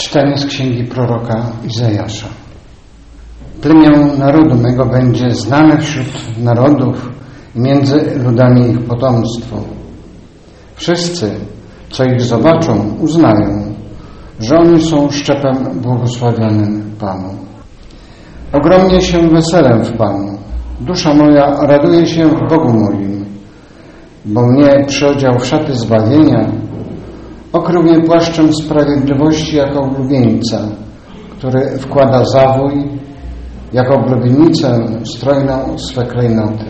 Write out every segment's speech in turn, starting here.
Czytanie z księgi proroka Izajasza. Plemię narodu mego będzie znane wśród narodów i między ludami ich potomstwo. Wszyscy, co ich zobaczą, uznają, że oni są szczepem błogosławionym Panu. Ogromnie się weselę w Panu. Dusza moja raduje się w Bogu moim, bo mnie przyodział w szaty zbawienia, okrył mnie płaszczem sprawiedliwości jako oblubieńca, który wkłada zawój, jako oblubienicę strojną swe klejnoty.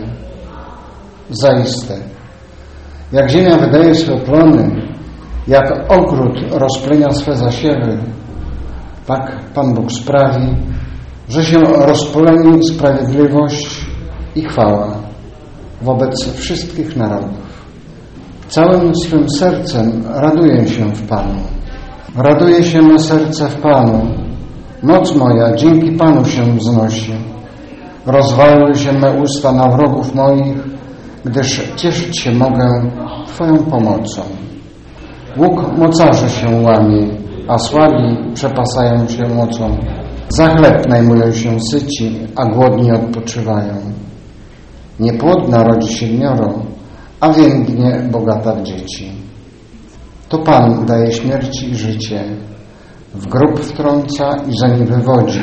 Zaiste, jak ziemia wydaje swe plony, jak ogród rozplenia swe zasiewy, tak Pan Bóg sprawi, że się rozpleni sprawiedliwość i chwała wobec wszystkich narodów. Całym swym sercem raduję się w Panu. Raduje się me serce w Panu. Moc moja dzięki Panu się wznosi. Rozwaliły się me usta na wrogów moich, gdyż cieszyć się mogę Twoją pomocą. Łuk mocarzy się łamie, a słabi przepasają się mocą. Za chleb najmują się syci, a głodni odpoczywają. Niepłodna rodzi 7, a więdnie bogata w dzieci. To Pan daje śmierć i życie, w grób wtrąca i za nie wywodzi.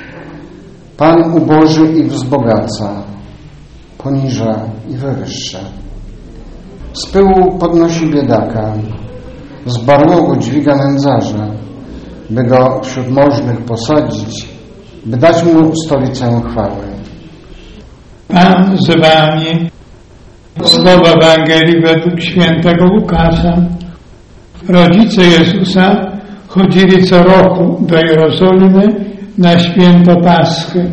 Pan uboży i wzbogaca, poniża i wywyższa. Z pyłu podnosi biedaka, z barłogu dźwiga nędzarza, by go wśród możnych posadzić, by dać mu stolicę chwały. Pan z wami. Słowa Ewangelii według świętego Łukasza. Rodzice Jezusa chodzili co roku do Jerozolimy na święto Paschy.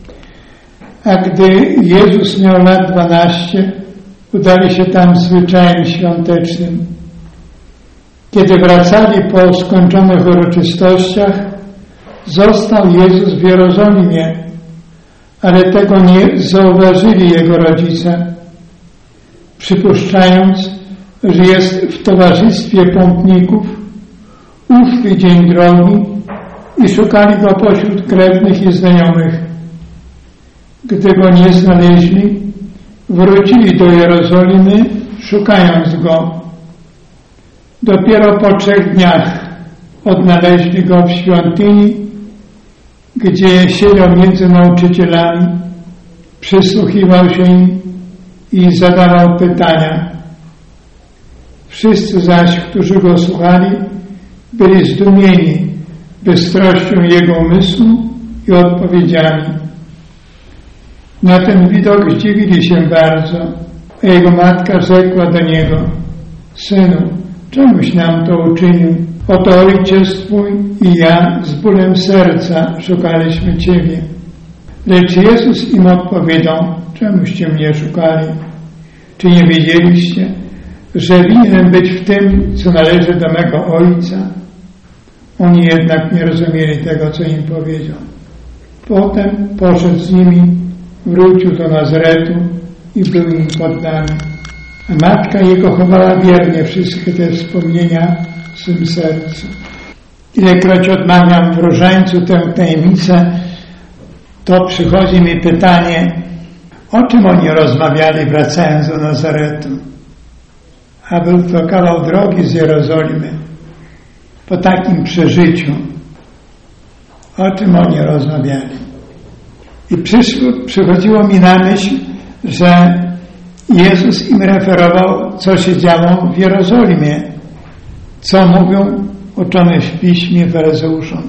A gdy Jezus miał lat 12, udali się tam zwyczajem świątecznym. Kiedy wracali po skończonych uroczystościach, został Jezus w Jerozolimie, ale tego nie zauważyli jego rodzice, przypuszczając, że jest w towarzystwie pątników, uszli dzień drogi i szukali go pośród krewnych i znajomych. Gdy go nie znaleźli, wrócili do Jerozolimy, szukając go. Dopiero po 3 dniach odnaleźli go w świątyni, gdzie siedział między nauczycielami, przysłuchiwał się im i zadawał pytania. Wszyscy zaś, którzy go słuchali, byli zdumieni bystrością jego umysłu i odpowiedziami. Na ten widok zdziwili się bardzo, a jego matka rzekła do niego: Synu, czemuś nam to uczynił? Oto ojciec twój i ja z bólem serca szukaliśmy Ciebie. Lecz Jezus im odpowiedział: czemuście mnie szukali? Czy nie wiedzieliście, że winien być w tym, co należy do mego Ojca? Oni jednak nie rozumieli tego, co im powiedział. Potem poszedł z nimi, wrócił do Nazaretu i był im poddany. A matka jego chowała wiernie wszystkie te wspomnienia w swym sercu. Ilekroć odmawiam w różańcu tę tajemnicę, to przychodzi mi pytanie, o czym oni rozmawiali, wracając do Nazaretu. A był to kawał drogi z Jerozolimy. Po takim przeżyciu, o czym oni rozmawiali. I przychodziło mi na myśl, że Jezus im referował, co się działo w Jerozolimie, co mówią uczone w Piśmie faryzeuszom.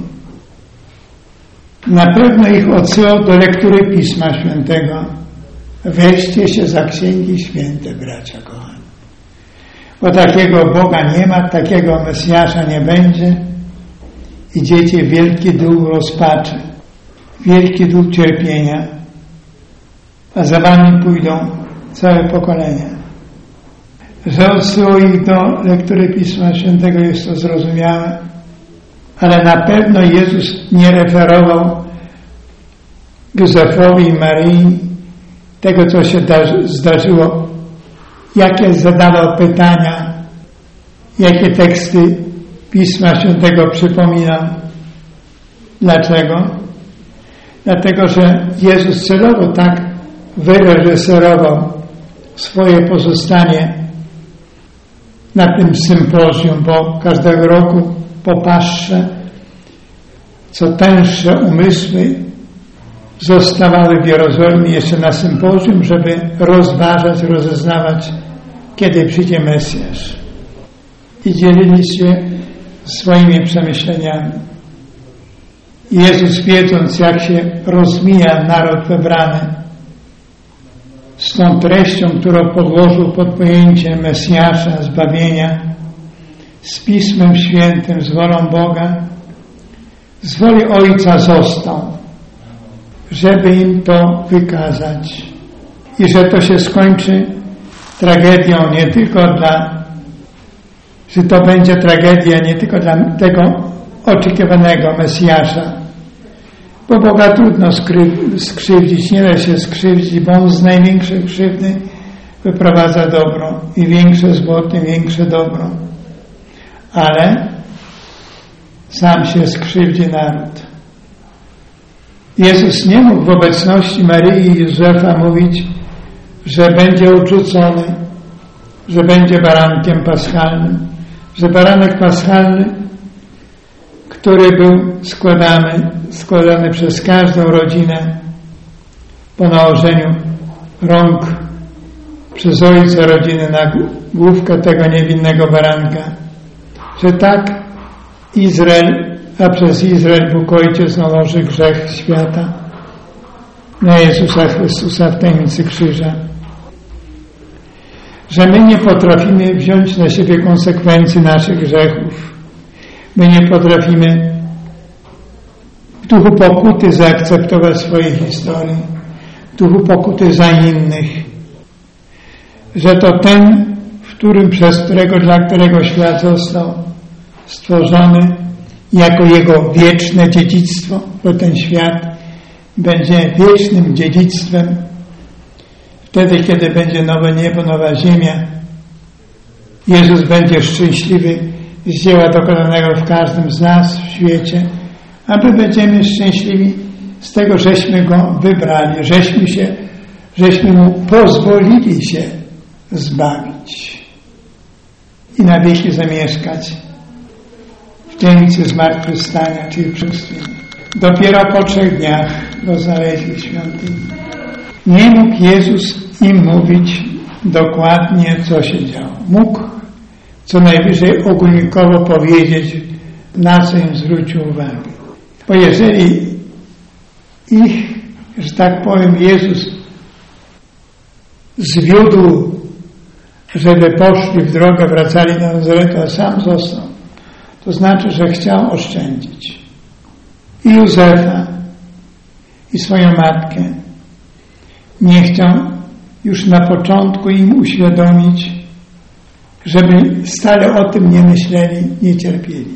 Na pewno ich odsyłał do lektury Pisma Świętego. Weźcie się za Księgi Święte, bracia kochani. Bo takiego Boga nie ma, takiego Mesjasza nie będzie. Idziecie w wielki dół rozpaczy, wielki dół cierpienia, a za wami pójdą całe pokolenia. Że odsyłał ich do lektury Pisma Świętego, jest to zrozumiałe, ale na pewno Jezus nie referował Józefowi i Maryi tego, co się zdarzyło, jakie zadawał pytania, jakie teksty Pisma Świętego przypominał, Dlaczego? Dlatego, że Jezus celowo tak wyreżyserował swoje pozostanie na tym sympozjum, bo każdego roku po Paschze co tęższe umysły zostawały w Jerozolimie jeszcze na sympozjum, żeby rozważać, rozeznawać, kiedy przyjdzie Mesjasz. I dzielili się swoimi przemyśleniami. Jezus, wiedząc, jak się rozmija naród wybrany, z tą treścią, którą podłożył pod pojęciem Mesjasza, zbawienia, z Pismem Świętym, z wolą Boga, z woli Ojca został, żeby im to wykazać. I że to się skończy tragedią nie tylko że to będzie tragedia nie tylko dla tego oczekiwanego Mesjasza, bo Boga trudno skrzywdzić, nie da się skrzywdzić, bo On z największej krzywdy wyprowadza dobro i większe zło, tym większe dobro. Ale sam się skrzywdzi naród. Jezus nie mógł w obecności Maryi i Józefa mówić, że będzie odrzucony, że będzie barankiem paschalnym, że baranek paschalny, który był składany przez każdą rodzinę po nałożeniu rąk przez ojca rodziny na główkę tego niewinnego baranka, że tak Izrael, a przez Izrael Bóg Ojciec nałoży grzech świata na Jezusa Chrystusa w tajemnicy krzyża. Że my nie potrafimy wziąć na siebie konsekwencji naszych grzechów. My nie potrafimy w duchu pokuty zaakceptować swojej historii, w duchu pokuty za innych. Że to ten, dla którego świat został stworzony jako jego wieczne dziedzictwo, bo ten świat będzie wiecznym dziedzictwem wtedy, kiedy będzie nowe niebo, nowa ziemia. Jezus będzie szczęśliwy z dzieła dokonanego w każdym z nas w świecie, a my będziemy szczęśliwi z tego, żeśmy Go wybrali, żeśmy Mu pozwolili się zbawić i na wieki zamieszkać w tajemnicy zmartwychwstania, czyli przystąpienia. Dopiero po 3 dniach go znaleźli w świątyni. Nie mógł Jezus im mówić dokładnie, co się działo. Mógł co najwyżej ogólnikowo powiedzieć, na co im zwrócił uwagę. Bo jeżeli ich, że tak powiem, Jezus zwiódł, żeby poszli w drogę, wracali do Nazaretu, a sam został, to znaczy, że chciał oszczędzić i Józefa, i swoją matkę. Nie chciał już na początku im uświadomić, żeby stale o tym nie myśleli, nie cierpieli.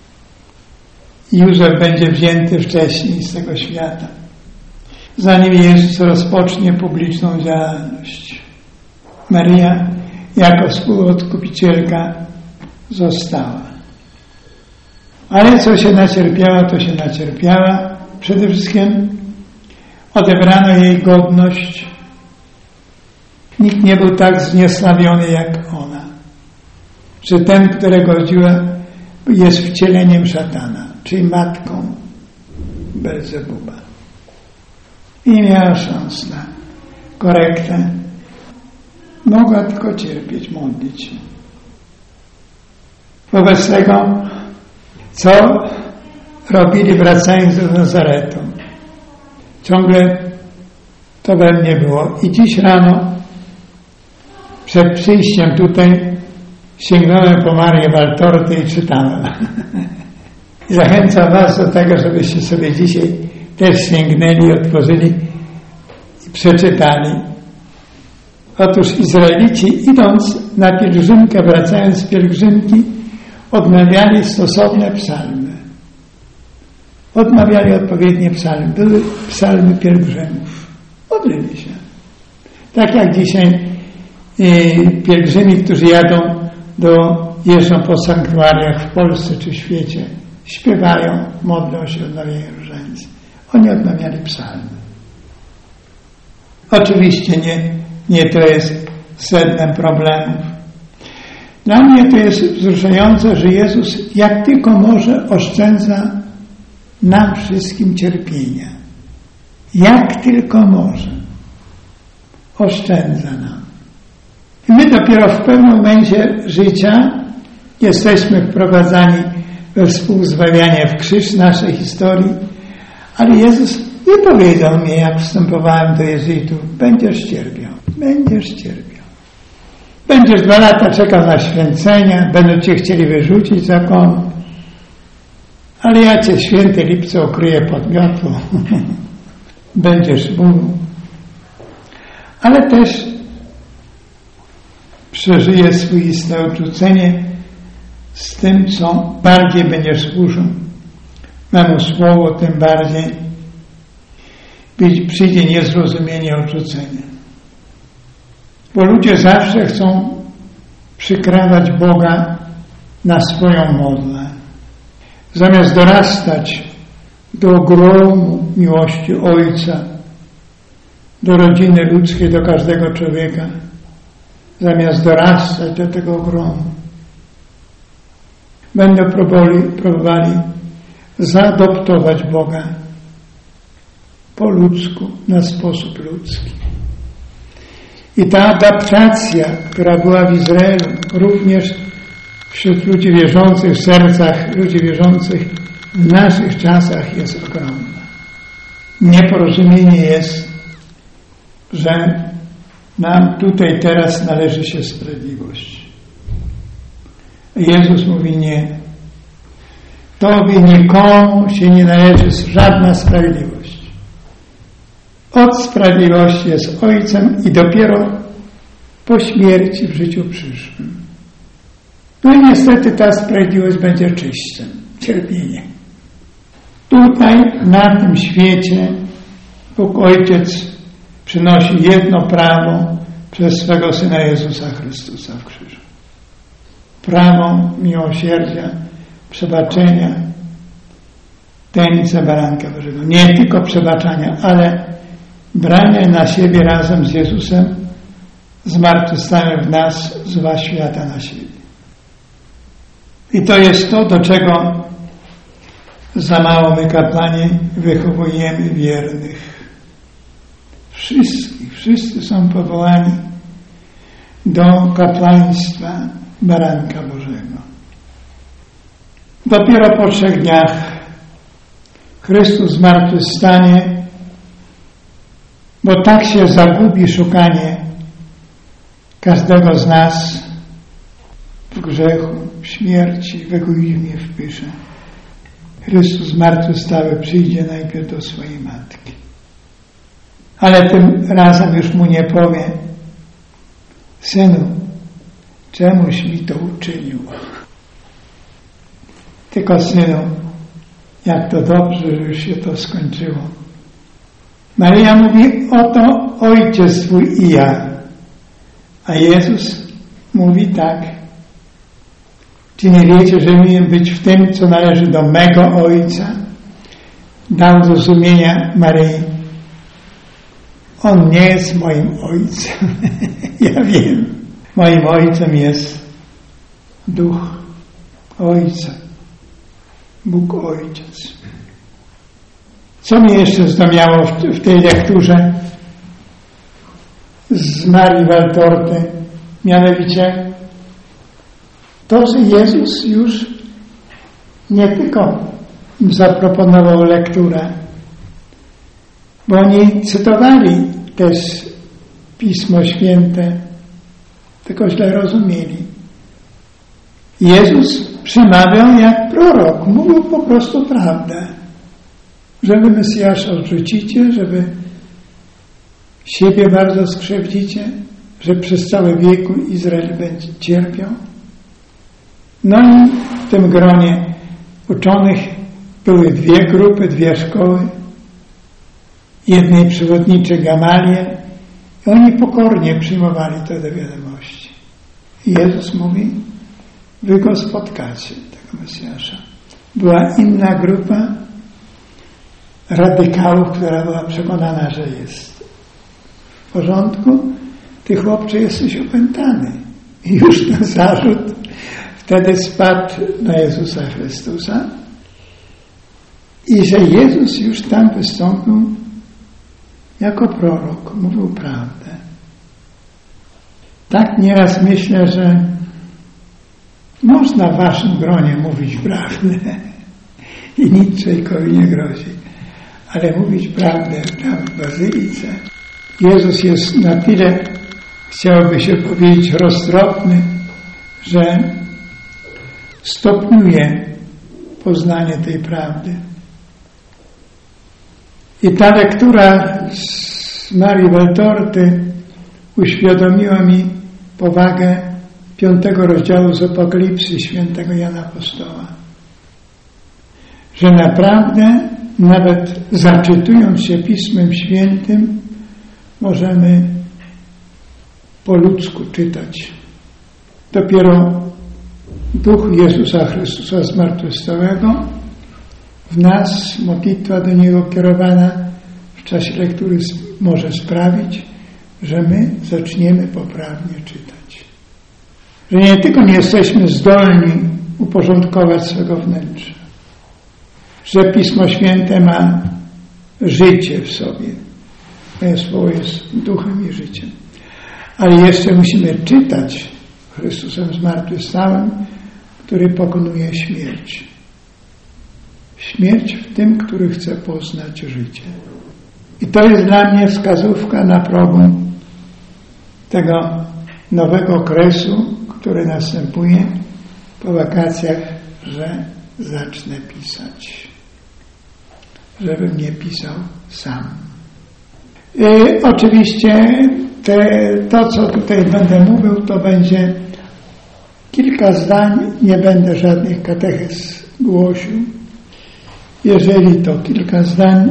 I Józef będzie wzięty wcześniej z tego świata, zanim Jezus rozpocznie publiczną działalność. Maryja jako współodkupicielka została. Ale co się nacierpiała, to się nacierpiała. Przede wszystkim odebrano jej godność. Nikt nie był tak zniesławiony jak ona. Że ten, którego rodziła, jest wcieleniem szatana, czyli matką Belzebuba. I miała szansę na korektę. Mogła tylko cierpieć, modlić się. Wobec tego, co robili wracając do Nazaretu? Ciągle to we mnie było. I dziś rano, przed przyjściem tutaj, sięgnąłem po Marię Waltorty i czytałem. I zachęcam Was do tego, żebyście sobie dzisiaj też sięgnęli, otworzyli i przeczytali. Otóż Izraelici, idąc na pielgrzymkę, wracając z pielgrzymki, odmawiali stosowne psalmy. Odmawiali odpowiednie psalmy. Były psalmy pielgrzymów. Modlili się. Tak jak dzisiaj pielgrzymi, którzy jeżdżą po sanktuariach w Polsce czy w świecie, śpiewają, modlą się, odnawiają różańce. Oni odnawiali psalmy. Oczywiście nie to jest sednem problemów. Dla mnie to jest wzruszające, że Jezus jak tylko może oszczędza nam wszystkim cierpienia. Jak tylko może. Oszczędza nam. I my dopiero w pewnym momencie życia jesteśmy wprowadzani we współzbawianie w krzyż naszej historii, ale Jezus nie powiedział mi, jak wstępowałem do jezuitów, będziesz cierpiał, będziesz cierpiał. Będziesz 2 lata czekał na święcenia, będą cię chcieli wyrzucić z zakonu, ale ja cię święty lipcu okryję pod miotło. Będziesz bólu. Ale też przeżyje swoiste odrzucenie z tym, co bardziej będzie służył memu słowu, tym bardziej przyjdzie niezrozumienie, odrzucenie. Bo ludzie zawsze chcą przykrawać Boga na swoją modlę. Zamiast dorastać do ogromu miłości Ojca, do rodziny ludzkiej, do każdego człowieka, zamiast dorastać do tego ogromu, będą próbowali zaadoptować Boga po ludzku, na sposób ludzki. I ta adaptacja, która była w Izraelu, również wśród ludzi wierzących, w sercach ludzi wierzących, w naszych czasach jest ogromna. Nieporozumienie jest, że nam tutaj teraz należy się sprawiedliwość. Jezus mówi nie. Tobie nikomu się nie należy żadna sprawiedliwość. Od sprawiedliwości jest Ojcem i dopiero po śmierci w życiu przyszłym. No i niestety ta sprawiedliwość będzie czyśćcem, cierpieniem. Tutaj, na tym świecie, Bóg Ojciec przynosi jedno prawo przez swego Syna Jezusa Chrystusa w krzyżu. Prawo miłosierdzia, przebaczenia, tajemnicę baranka Bożego. Nie tylko przebaczania, ale brania na siebie razem z Jezusem, zmartwychwstania w nas zła świata na siebie. I to jest to, do czego za mało my, kapłani, wychowujemy wiernych. Wszyscy są powołani do kapłaństwa baranka Bożego. Dopiero po 3 dniach Chrystus zmartwychwstanie, bo tak się zagubi szukanie każdego z nas w grzechu, w śmierci, w egoizmie, w pysze. Chrystus zmartwychwstały przyjdzie najpierw do swojej matki. Ale tym razem już mu nie powie: Synu, czemuś mi to uczynił? Tylko: Synu, jak to dobrze, że już się to skończyło. Maryja mówi: oto Ojciec Twój i ja. A Jezus mówi tak: czy nie wiecie, że miałem być w tym, co należy do mego Ojca? Dał zrozumienia Maryi: On nie jest moim Ojcem. Ja wiem. Moim Ojcem jest Duch Ojca. Bóg Ojciec. Co mnie jeszcze zdumiało w tej lekturze z Marii Waltorty? Mianowicie to, że Jezus już nie tylko im zaproponował lekturę, bo oni cytowali też Pismo Święte, tylko źle rozumieli. Jezus przemawiał jak prorok, mówił po prostu prawdę, że wy Mesjasza odrzucicie, że wy siebie bardzo skrzywdzicie, że przez cały wieku Izrael będzie cierpiał. No i w tym gronie uczonych były 2 grupy, 2 szkoły. Jednej przewodniczy Gamaliel i oni pokornie przyjmowali to do wiadomości. I Jezus mówi: wy go spotkacie, tego Mesjasza. Była inna grupa radykałów, która była przekonana, że jest w porządku. Ty, chłopcze, jesteś opętany. I już ten zarzut wtedy spadł na Jezusa Chrystusa. I że Jezus już tam wystąpił jako prorok, mówił prawdę. Tak nieraz myślę, że można w waszym gronie mówić prawdę i nic człowiekowi nie grozi. Ale mówić prawdę tam w bazylice. Jezus jest na tyle, chciałoby się powiedzieć, roztropny, że stopniuje poznanie tej prawdy. I ta lektura z Marii Weltorty uświadomiła mi powagę 5 rozdziału z Apokalipsy świętego Jana Apostoła. Że naprawdę, nawet zaczytując się Pismem Świętym, możemy po ludzku czytać. Dopiero Duch Jezusa Chrystusa Zmartwychwstałego w nas, modlitwa do Niego kierowana w czasie lektury może sprawić, że my zaczniemy poprawnie czytać. Że nie tylko nie jesteśmy zdolni uporządkować swego wnętrza, że Pismo Święte ma życie w sobie. Moje słowo jest duchem i życiem. Ale jeszcze musimy czytać Chrystusem Zmartwychwstałym, który pokonuje śmierć. Śmierć w tym, który chce poznać życie. I to jest dla mnie wskazówka na progu tego nowego okresu, który następuje po wakacjach, że zacznę pisać. Żebym nie pisał sam. Oczywiście to, co tutaj będę mówił, to będzie kilka zdań, nie będę żadnych katechez głosił. Jeżeli to kilka zdań,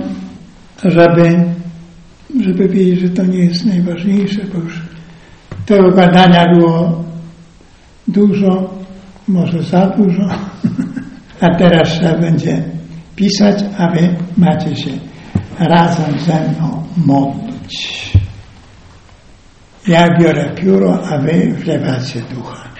żeby wiedzieć, że to nie jest najważniejsze, bo już tego gadania było dużo, może za dużo, a teraz trzeba będzie pisać, a wy macie się razem ze mną modlić. Ja biorę pióro, a wy wlewacie ducha.